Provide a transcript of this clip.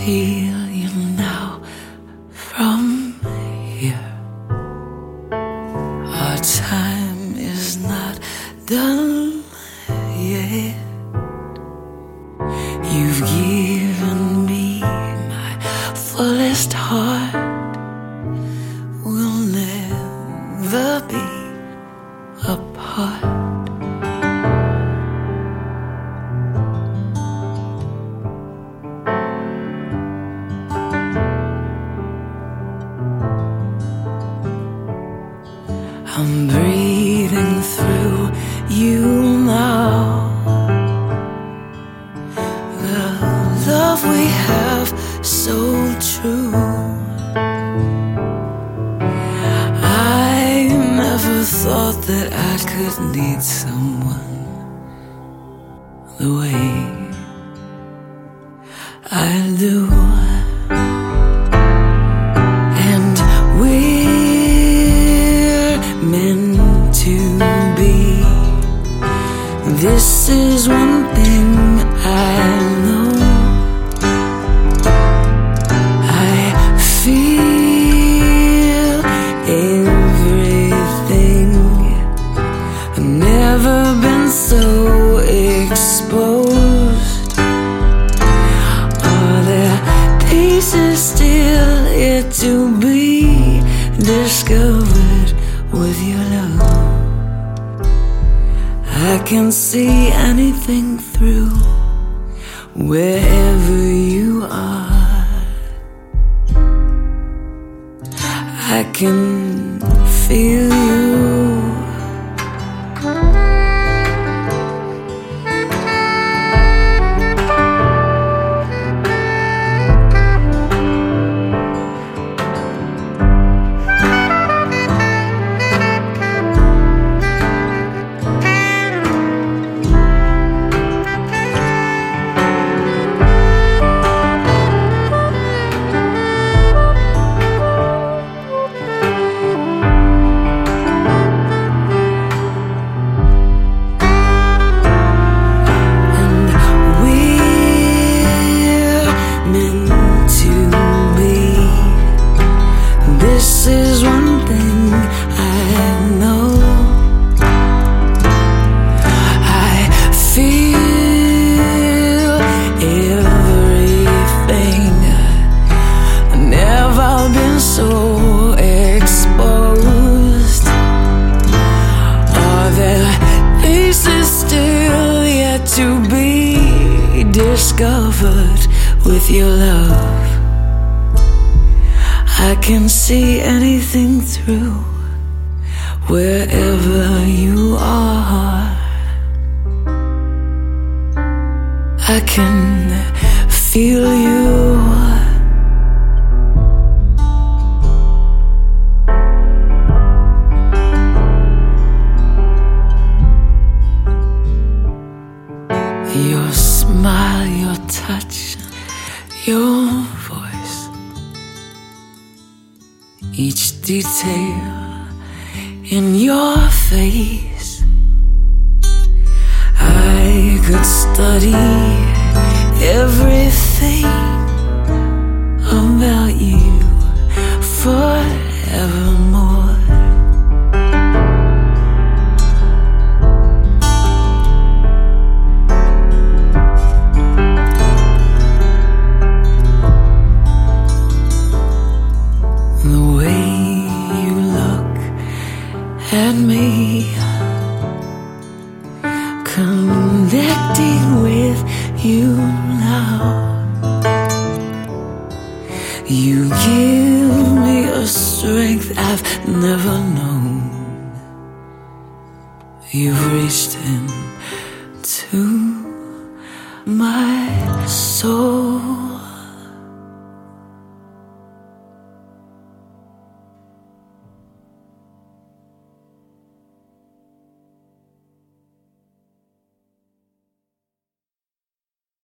feel you now from here. Our time is not done yet. You've given me my fullest heart. We'll never be apart. I'm breathing through you now. The love we have, so true. I never thought that I could need someone the way I do. And we're meant to be. This is one thing I know. I feel everything. I've never been so exposed. Are there pieces still yet to be discovered with your love? I can see anything through wherever you are. I can feel you. This is one thing I know. I feel everything. I've never been so exposed. Are there pieces still yet to be discovered with your love? I can see anything through wherever you are. I can feel you. Your smile, your touch, your voice, each detail in your face. I could study everything about you forevermore. The way you look at me, connecting with you now. You give me a strength I've never known. You've reached into my soul.